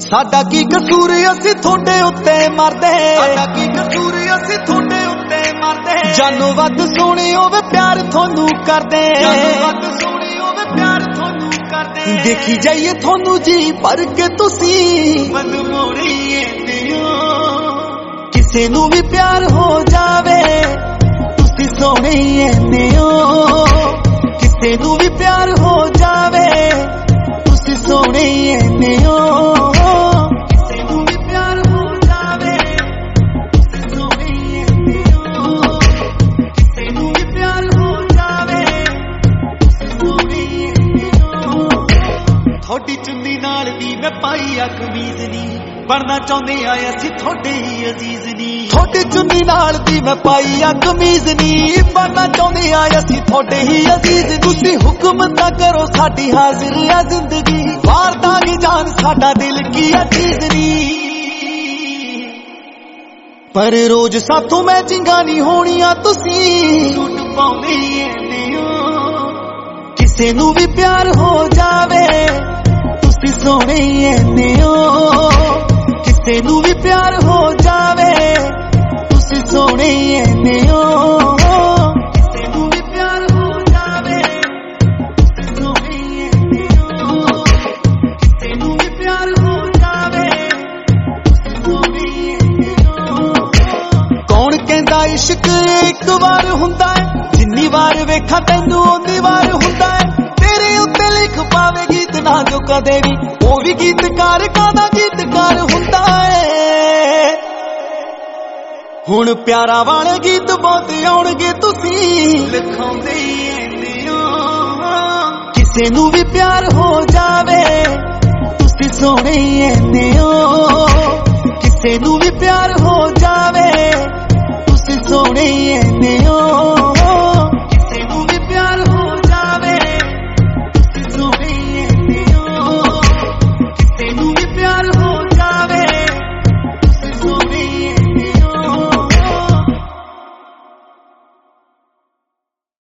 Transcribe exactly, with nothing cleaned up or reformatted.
साडा की कसूर असीं थोड़े उत्ते मरदे, साडा की कसूर असीं थोड़े उत्ते मरदे। जानों वध सोहणे होवे प्यार थोनू करदे, जानों वध सोहणे होवे प्यार थोनू करदे। देखी जाइए थोनू जी पर के तुसीं मनमोड़ीए दियो, किसे नू भी प्यार हो जावे तुसीं सोहणे इन्ने हो, किसे नू भी प्यार हो जावे तुसीं सोहणे इन्ने हो। थोड़ी चुन्नी नाल दी मैं पाई आ कमीज नी, बनना चाहते आए असीं थोड़े ही अजीज नी। थोड़ी चुन्नी नाल दी मैं पाई आ कमीज नी, बनना चाहते आए असीं थोड़े ही अजीज। तुसीं हुक्म तां करो साडी हाजिर आ जिंदगी, वार दागी जान साडा दिल की अजीज नी। पर रोज साथों मैचिंगा नहीं होनियां तुसीं सूट पाउंदे इन्ने हो, किसे नू भी प्यार हो जावे तुसीं सोहणे इन्ने हो, किसे नू भी प्यार हो जावे तुसीं सोहणे इन्ने हो, किसे नू भी प्यार हो जावे तुसीं सोहणे इन्ने हो, किसे नू भी प्यार हो जावे तुसीं सोहणे इन्ने हो। कौन कहंदा इश्क एक बार हुंदा है, जिन्नी वार वेखा तैनू उन्नी वार हुंदा है। तेरे उत्ते लिख पावे गीत ना जो कदे भी, वो भी गीतकार कादा गीतकार हुंदा है। हुण प्यारा वाले गीत बहुत आउणगे तुसीं लिखाउंदे इन्ने हो, किसे नू भी प्यार हो जावे तुसीं सोहणे इन्ने हो, किसे नू भी प्यार हो जावे तुसीं सोहणे इन्ने